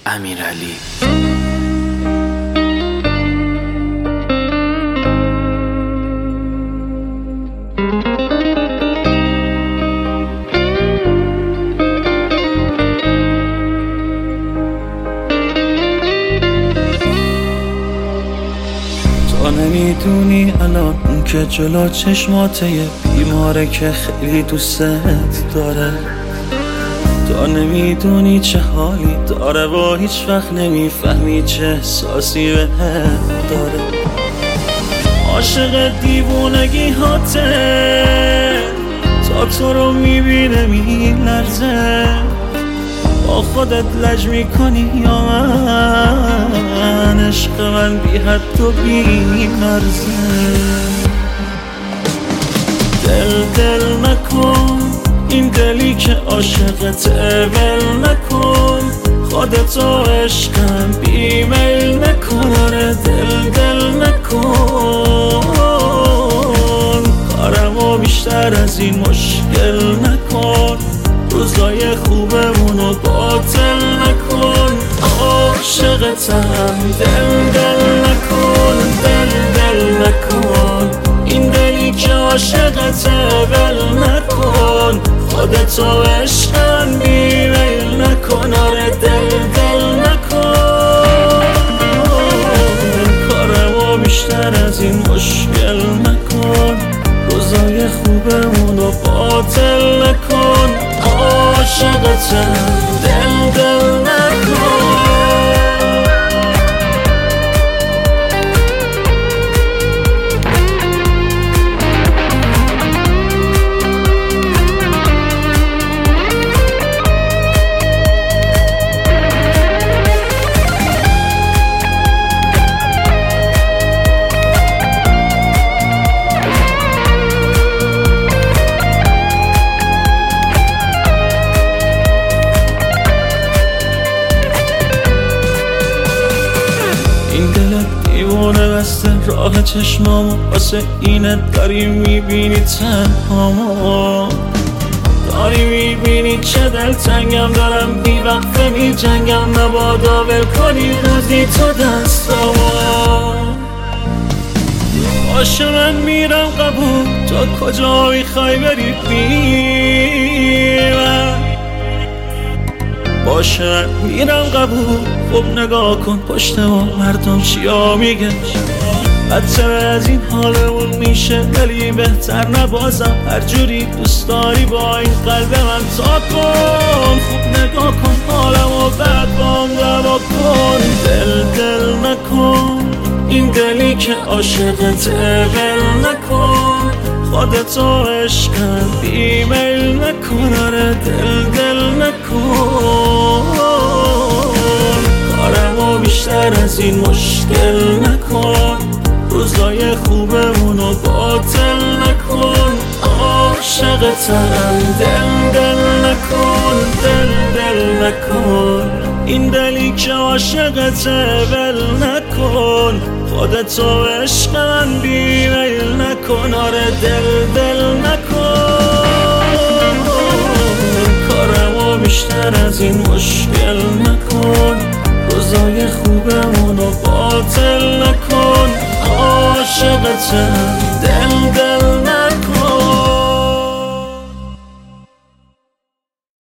امیرعلی. تو نمیدونی الان اون که جلو چشماته یه بیماره که خیلی دوستت داره. تو نمیدونی چه حالی داره و هیچ وقت نمیفهمی چه احساسی بهت داره. عاشق دیوونگی هاته تا تو رو میبینه میلرزه. با خودت لج میکنی یا من؟ عشق من بی حد و بی مرزه. دل نکن این دلی که عاشقته، ول نکن خودتو عشقم بیمیل نکن. آره دل نکن کارمو بیشتر از این مشکل نکن. روزای خوبمونو باطل نکن. عاشقتم دل نکن، دل نکن این دلی که عاشقته، ول نکن خودتو عشقم بیمیل نکن. آره دل نکن کارمو بیشتر از این مشکل نکن. روزای خوبمونو باطل نکن. عاشقتم دل نکن. این دلت دیوانه بسته راه چشمامو، واسه اینت داری میبینی تنهامو. داری میبینی چه دلتنگم دارم بی وقفه می جنگم. مبادا ول کنی روزی تو دستامو. باشه من میرم قبول، تو کجا میخوای بری بی من؟ باشه میرم قبول، خب نگاه کن پشت ما مردم چیا میگن. بدتر از این حالمون میشه ولی بهتر نبازم. هر جوری دوست داری با این قلب من تا کن. خوب نگاه کن حالمو بعد بام دوا کن. دل نکن این دلی که عاشقته، ول نکن خودتو عشقم بیمیل نکن. آره دل نکن کارمو بیشتر از این مشکل نکن. روزای خوبمونو باطل نکن. عاشقتم دل نکن، دل نکن این دلی که عاشقته، ول نکن خودتو عشقم بیمیل نکن. آره دل نکن کارمو بیشتر از این مشکل نکن. روزای خوبمونو